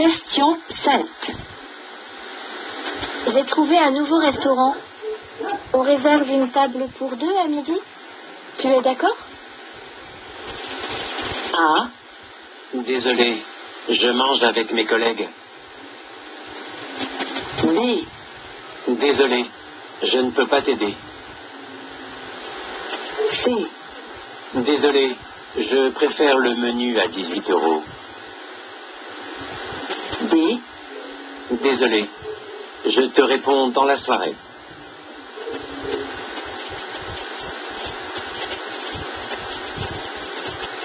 Question 7. J'ai trouvé un nouveau restaurant. On réserve une table pour 2 à midi. Tu es d'accord? A. Désolé, je mange avec mes collègues. B. Désolé, je ne peux pas t'aider. C. Désolé, je préfère le menu à 18 €. D. Désolé, je te réponds dans la soirée.